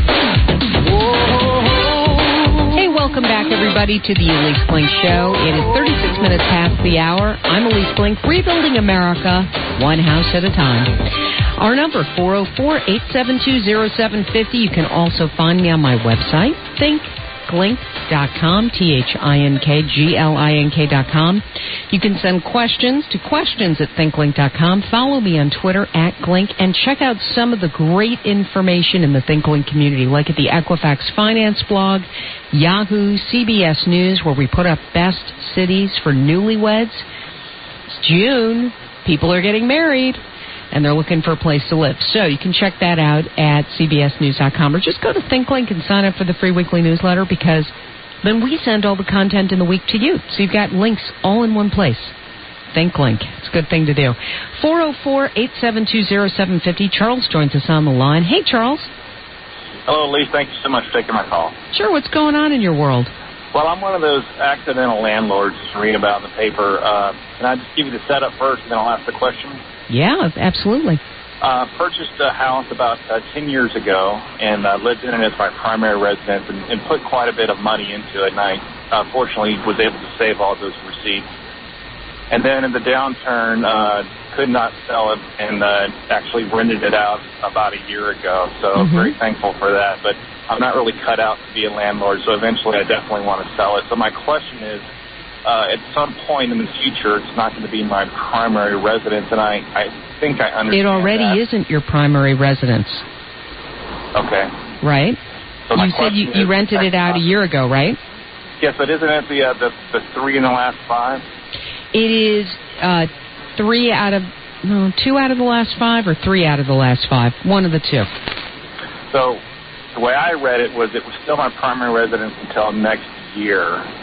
Hey, welcome back, everybody, to the Elise Glink Show. It is thirty-six minutes past the hour. I'm Elise Glink, rebuilding America one house at a time. Our number, four oh four, eight seven two, oh seven five oh. You can also find me on my website, think glink dot com, T H I N K G L I N K dot com. You can send questions to questions at think link dot com. Follow me on Twitter at Glink, and check out some of the great information in the ThinkLink community, like at the Equifax Finance blog, Yahoo, C B S News, where we put up best cities for newlyweds. It's June. People are getting married, and they're looking for a place to live. So you can check that out at C B S news dot com, or just go to ThinkLink and sign up for the free weekly newsletter, because then we send all the content in the week to you. So you've got links all in one place. ThinkLink. It's a good thing to do. four oh four, eight seven two, oh seven five oh. Charles joins us on the line. Hey, Charles. Hello, Lee. Thank you so much for taking my call. Sure. What's going on in your world? Well, I'm one of those accidental landlords you read about in the paper. Uh, can I just give you the setup first, and then I'll ask the question? Yeah, absolutely. Uh, purchased a house about uh, ten years ago, and uh, lived in it as my primary residence, and, and put quite a bit of money into it, and I uh, fortunately was able to save all those receipts. And then in the downturn, uh, could not sell it, and uh, actually rented it out about a year ago, so mm-hmm. very thankful for that. But I'm not really cut out to be a landlord, so eventually I definitely want to sell it. So my question is, uh, at some point in the future, it's not going to be my primary residence, and I, I think I understand It already that. isn't your primary residence. Okay. Right? So you said you, you rented it out a year ago, right? Yes, but isn't it the, uh, the, the three in the last five? It is uh, three out of, no, two out of the last five, or three out of the last five. One of the two. So the way I read it was it was still my primary residence until next year.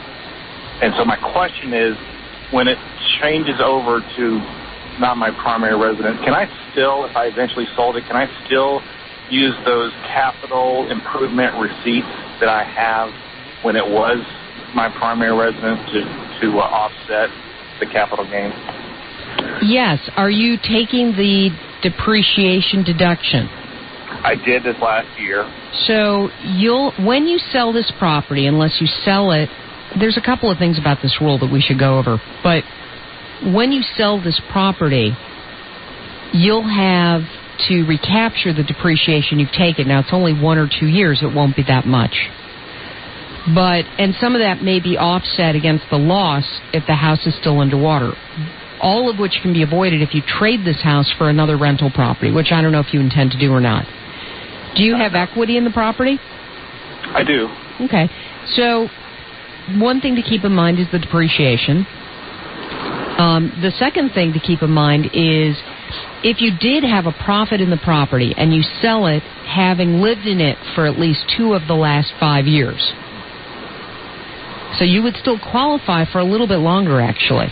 And so my question is, when it changes over to not my primary residence, can I still, if I eventually sold it, can I still use those capital improvement receipts that I have when it was my primary residence to, to uh, offset the capital gain? Yes. Are you taking the depreciation deduction? I did this last year. So you'll, when you sell this property, unless you sell it, there's a couple of things about this rule that we should go over. But when you sell this property, you'll have to recapture the depreciation you've taken. Now, it's only one or two years. It won't be that much. But, and some of that may be offset against the loss if the house is still underwater. All of which can be avoided if you trade this house for another rental property, which I don't know if you intend to do or not. Do you have equity in the property? I do. Okay. So, one thing to keep in mind is the depreciation. Um, the second thing to keep in mind is if you did have a profit in the property and you sell it having lived in it for at least two of the last five years. So you would still qualify for a little bit longer, actually.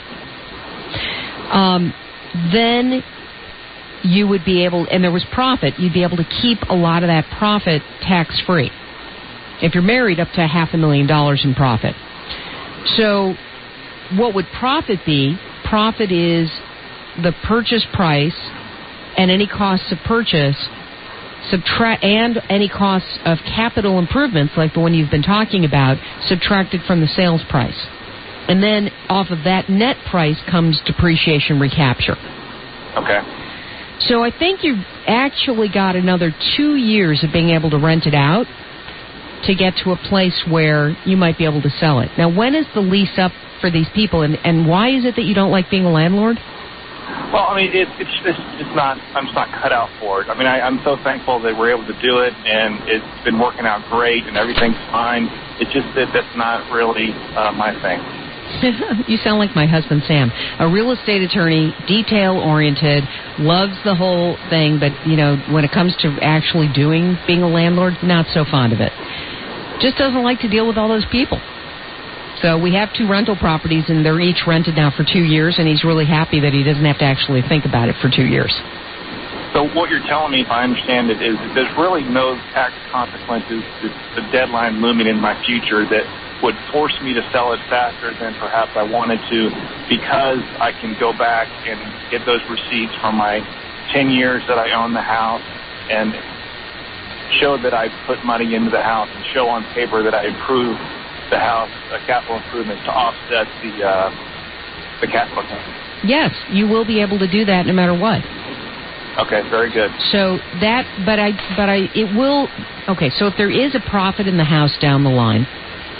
Um, then you would be able, and there was profit, you'd be able to keep a lot of that profit tax-free. If you're married, up to half a million dollars in profit. So what would profit be? Profit is the purchase price and any costs of purchase, subtract and any costs of capital improvements, like the one you've been talking about, subtracted from the sales price. And then off of that net price comes depreciation recapture. Okay. So I think you've actually got another two years of being able to rent it out to get to a place where you might be able to sell it. Now, when is the lease up for these people, and, and why is it that you don't like being a landlord? Well, I mean, it, it's it's it's not. I'm just not cut out for it. I mean, I, I'm so thankful that we're able to do it, and it's been working out great, and everything's fine. It's just that that's not really uh, my thing. You sound like my husband, Sam. A real estate attorney, detail-oriented, loves the whole thing, but, you know, when it comes to actually doing, being a landlord, not so fond of it. Just doesn't like to deal with all those people. So we have two rental properties, and they're each rented now for two years, and he's really happy that he doesn't have to actually think about it for two years. So what you're telling me, if I understand it, is that there's really no tax consequences to the deadline looming in my future that would force me to sell it faster than perhaps I wanted to, because I can go back and get those receipts from my ten years that I own the house and show that I put money into the house and show on paper that I improved the house, uh, capital improvements to offset the uh, the capital gain. Yes, you will be able to do that no matter what. Okay, very good. So that, but I, but I, it will. Okay, so if there is a profit in the house down the line,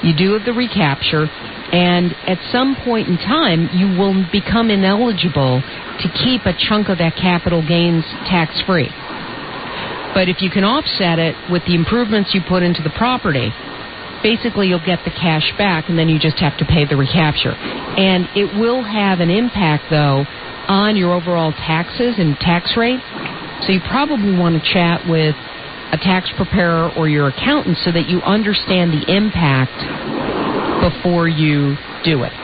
You do have the recapture, and at some point in time, you will become ineligible to keep a chunk of that capital gains tax-free. But if you can offset it with the improvements you put into the property, basically you'll get the cash back, and then you just have to pay the recapture. And it will have an impact, though, on your overall taxes and tax rate. So you probably want to chat with a tax preparer or your accountant so that you understand the impact before you do it.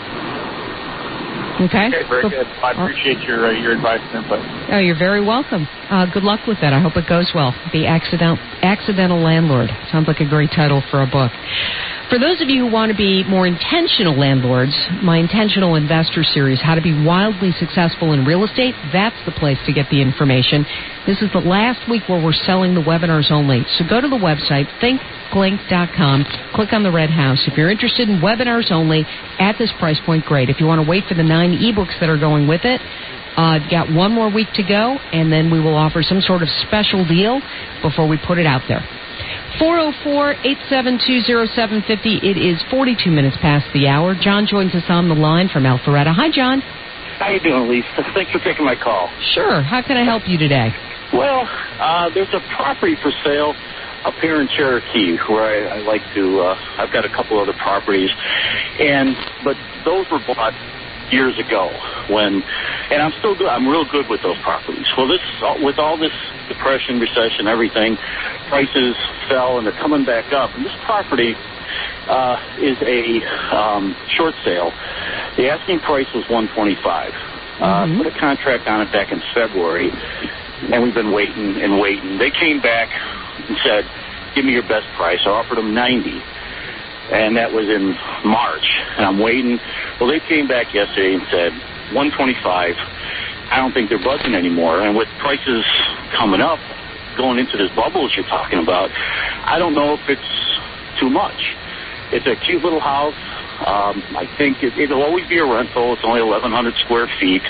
Okay? Okay, very good. I appreciate your uh, your advice and input. Oh, you're very welcome. Uh, good luck with that. I hope it goes well. The Accident, Accidental Landlord. Sounds like a great title for a book. For those of you who want to be more intentional landlords, my Intentional Investor Series, How to Be Wildly Successful in Real Estate, that's the place to get the information. This is the last week where we're selling the webinars only. So go to the website, think glink dot com, click on the red house. If you're interested in webinars only at this price point, great. If you want to wait for the nine ebooks that are going with it, uh, got one more week to go, and then we will offer some sort of special deal before we put it out there. four oh four, eight seven two, oh seven five oh. It is forty-two minutes past the hour. John joins us on the line from Alpharetta. Hi, John. How you doing, Lisa? Thanks for taking my call. Sure. How can I help you today? Well, uh, there's a property for sale up here in Cherokee where I, I like to, uh, I've got a couple other properties, and but those were bought years ago when, and I'm still good, I'm real good with those properties. Well, this, with all this depression, recession, everything, prices fell and they're coming back up. And this property uh, is a um, short sale. The asking price was one twenty-five. Uh, mm-hmm. Put a contract on it back in February, and we've been waiting and waiting. They came back and said, give me your best price. I offered them ninety, and that was in March, and I'm waiting. Well, they came back yesterday and said one twenty-five. I don't think they're budging anymore, and with prices coming up, going into this bubble that you're talking about, I don't know if it's too much. It's a cute little house. Um, I think it, it'll always be a rental. It's only eleven hundred square feet,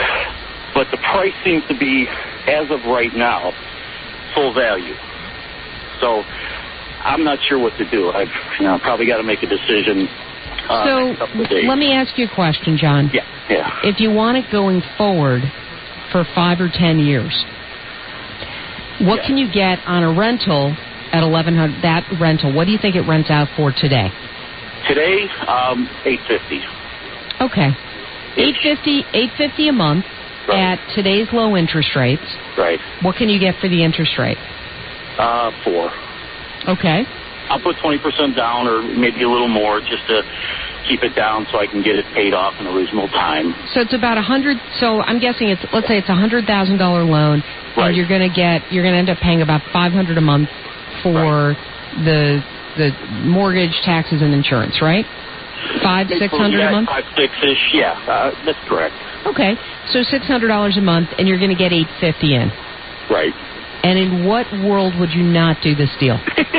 but the price seems to be, as of right now, full value. So I'm not sure what to do. I've you know, probably got to make a decision. Uh, so let me ask you a question, John. Yeah, yeah. If you want it going forward for five or ten years, what yeah. can you get on a rental at eleven hundred? That rental, what do you think it rents out for today? Today, um, eight fifty. Okay, eight fifty, eight fifty a month right. at today's low interest rates. Right. What can you get for the interest rate? Uh, four. Okay. I'll put twenty percent down, or maybe a little more, just to keep it down so I can get it paid off in a reasonable time. So it's about a hundred. So I'm guessing it's, let's say it's a hundred thousand dollar loan, right. and you're going to get, you're going to end up paying about five hundred a month for right. the the mortgage, taxes, and insurance, right? Five, six hundred yeah, a month. Five, six-ish. Yeah, uh, that's correct. Okay, so six hundred dollars a month, and you're going to get eight fifty in. Right. And in what world would you not do this deal?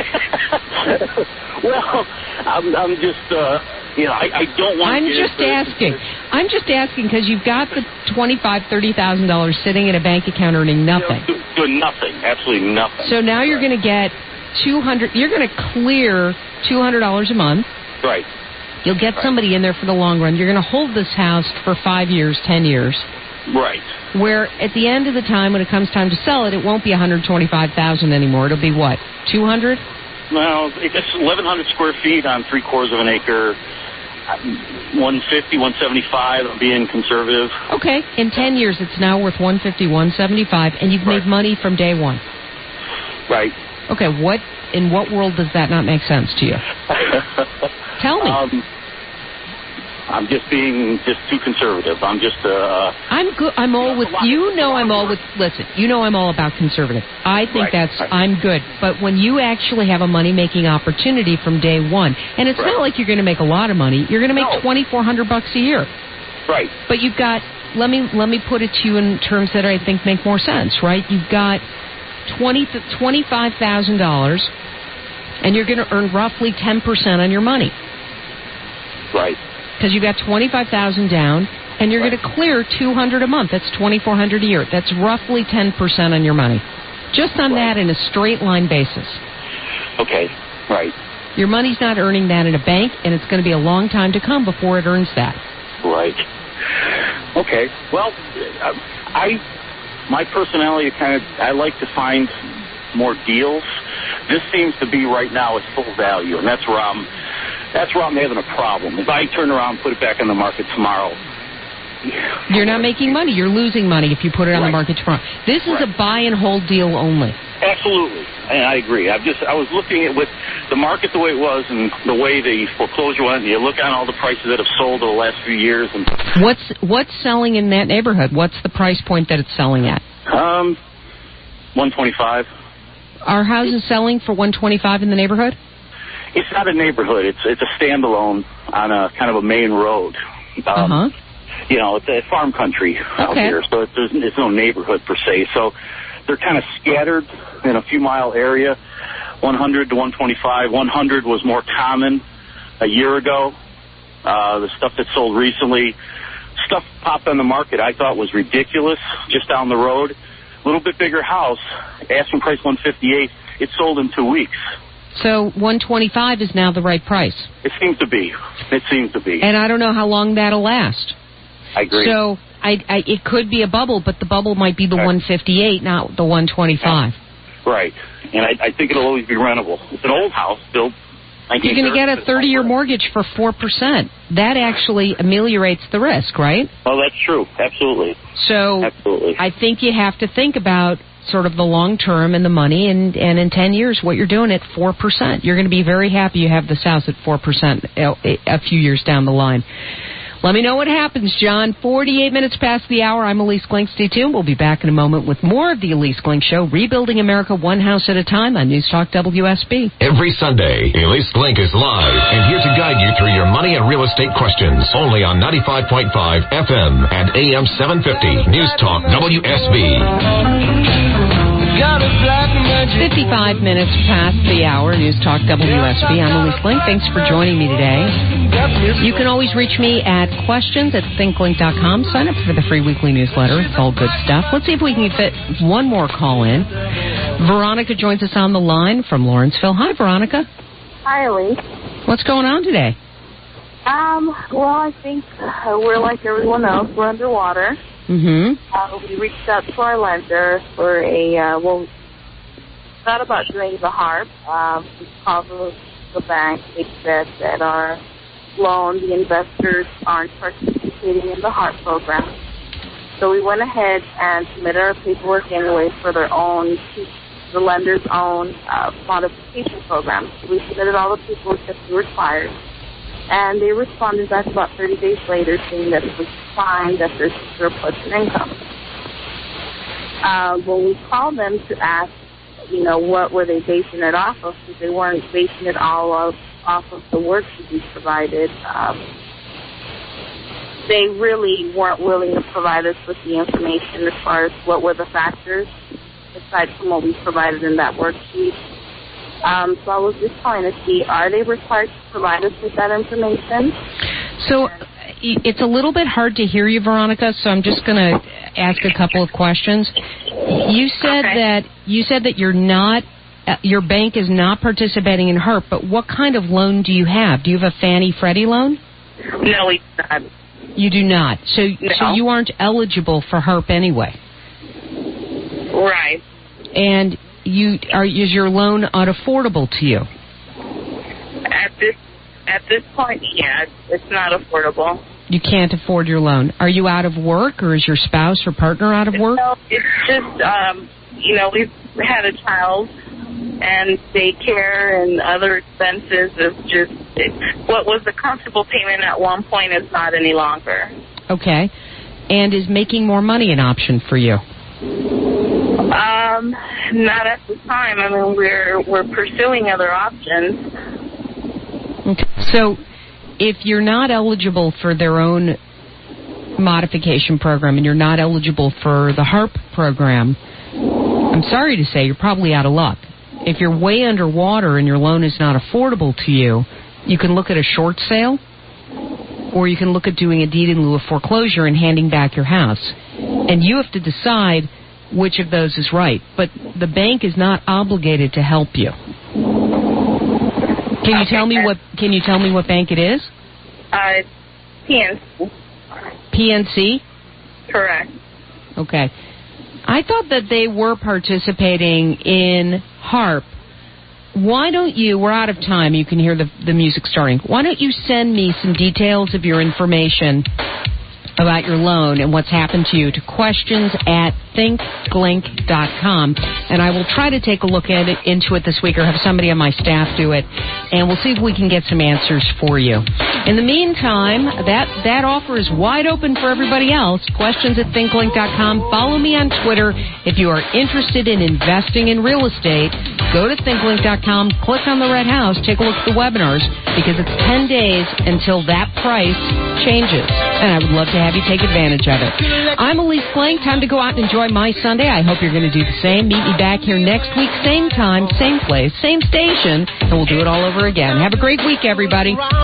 Well, I'm, I'm just, uh, you know, I, I don't want. I'm to just asking. I'm just asking because you've got the twenty-five, thirty thousand dollars sitting in a bank account earning nothing. You know, doing nothing, absolutely nothing. So now you're going to get two hundred. You're going to clear two hundred dollars a month. Right. You'll get right. somebody in there for the long run. You're going to hold this house for five years, ten years. Right. Where at the end of the time, when it comes time to sell it, it won't be one hundred twenty-five thousand dollars anymore. It'll be what, two hundred? Well, it's eleven hundred square feet on three quarters of an acre. one fifty, one seventy-five. I'm being conservative. Okay. In ten years, it's now worth one fifty, one seventy-five, and you've right. made money from day one. Right. Okay. What in what world does that not make sense to you? Tell me. Um, I'm just being just too conservative. I'm just. Uh, I'm good. I'm all with you. Know I'm all with. Listen, you know I'm all about conservative. I think right, that's. right. I'm good. But when you actually have a money making opportunity from day one, and it's right. not like you're going to make a lot of money. You're going to make no. twenty-four hundred bucks a year. Right. But you've got. Let me let me put it to you in terms that I think make more sense. Right. You've got twenty twenty-five thousand dollars, and you're going to earn roughly ten percent on your money. Right. Because you've got twenty-five thousand dollars down, and you're right. going to clear two hundred dollars a month. That's twenty-four hundred dollars a year. That's roughly ten percent on your money. Just on right. that in a straight line basis. Okay, right. Your money's not earning that in a bank, and it's going to be a long time to come before it earns that. Right. Okay. Well, I, my personality kind of, I like to find more deals. This seems to be right now at full value, and that's where I'm, that's where I'm having a problem. If I turn around and put it back on the market tomorrow, you're not making money. You're losing money if you put it on right. the market tomorrow. This is right. a buy and hold deal only. Absolutely, and I agree. I've just I was looking at with the market the way it was and the way the foreclosure went. And you look at all the prices that have sold over the last few years, and what's what's selling in that neighborhood? What's the price point that it's selling at? Um, one twenty-five. Are houses selling for one twenty-five in the neighborhood? It's not a neighborhood. It's it's a standalone on a kind of a main road. Um, uh huh. You know, it's a farm country out okay. here, so it's, there's, there's no neighborhood per se. So they're kind of scattered in a few mile area, one hundred to one twenty-five. one hundred was more common a year ago. Uh, the stuff that sold recently, stuff popped on the market I thought was ridiculous just down the road. A little bit bigger house, asking price one fifty-eight. It sold in two weeks. So one twenty-five is now the right price? It seems to be. It seems to be. And I don't know how long that'll last. I agree. So I, I, it could be a bubble, but the bubble might be the right. one fifty-eight, not the one twenty-five. Right. And I, I think it'll always be rentable. It's an old house built. You're going to get a thirty-year mortgage for four percent. That actually ameliorates the risk, right? Oh, that's true. Absolutely. So Absolutely. I think you have to think about sort of the long term and the money, and, and in ten years, what you're doing at four percent. You're going to be very happy you have this house at four percent a few years down the line. Let me know what happens, John. forty-eight minutes past the hour. I'm Elise Glink. Stay tuned. We'll be back in a moment with more of the Elise Glink Show, rebuilding America one house at a time on News Talk W S B. Every Sunday, Elise Glink is live and here to guide you through your money and real estate questions. Only on ninety-five point five F M and A M seven fifty. News Talk W S B. fifty-five minutes past the hour, News Talk W S B. I'm Elise Glink. Thanks for joining me today. You can always reach me at questions at think link dot com. Sign up for the free weekly newsletter. It's all good stuff. Let's see if we can fit one more call in. Veronica joins us on the line from Lawrenceville. Hi, Veronica. Hi, Elise. What's going on today? Um, well, I think uh, we're like everyone else. We're underwater. Mm-hmm. Uh, we reached out to our lender for a, uh, well, thought about doing the HARP. Um, we called the, the bank. They said that our loan, the investors aren't participating in the HARP program. So we went ahead and submitted our paperwork anyway for their own, the lender's own uh, modification program. So we submitted all the paperwork that we required. And they responded back about thirty days later saying that it was fine, that there's surplus in income. Uh, when we called them to ask, you know, what were they basing it off of, because they weren't basing it all of, off of the worksheet we provided, um, they really weren't willing to provide us with the information as far as what were the factors, aside from what we provided in that worksheet. Um, so I was just trying to see, are they required to provide us with that information? So it's a little bit hard to hear you, Veronica, so I'm just going to ask a couple of questions. You said okay. that you said that you're not, uh, your bank is not participating in HARP, but what kind of loan do you have? Do you have a Fannie Freddie loan? No, we don't. You do not. So, no. so you aren't eligible for HARP anyway. Right. And you are is your loan unaffordable to you? At this at this point, yeah, it's not affordable. You can't afford your loan. Are you out of work, or is your spouse or partner out of work? No, it's just um, you know, we've had a child, and daycare and other expenses is just it, what was a comfortable payment at one point is not any longer. Okay, and is making more money an option for you? Um, not at the time. I mean, we're we're pursuing other options. Okay. So, if you're not eligible for their own modification program and you're not eligible for the HARP program, I'm sorry to say you're probably out of luck. If you're way underwater and your loan is not affordable to you, you can look at a short sale, or you can look at doing a deed in lieu of foreclosure and handing back your house. And you have to decide which of those is right. But the bank is not obligated to help you. Can you tell me what? Can you tell me what bank it is? Uh, P N C. P N C? Correct. Okay. I thought that they were participating in HARP. Why don't you, we're out of time, you can hear the, the music starting. Why don't you send me some details of your information about your loan and what's happened to you to questions at think glink dot com, and I will try to take a look at it, into it this week, or have somebody on my staff do it, and we'll see if we can get some answers for you. In the meantime, that, that offer is wide open for everybody else. Questions at think glink dot com. Follow me on Twitter. If you are interested in investing in real estate, go to think glink dot com, click on the red house, take a look at the webinars, because it's ten days until that price changes, and I would love to have you take advantage of it. I'm Elise Glink. Time to go out and enjoy my Sunday. I hope you're going to do the same. Meet me back here next week, same time, same place, same station, and we'll do it all over again. Have a great week, everybody.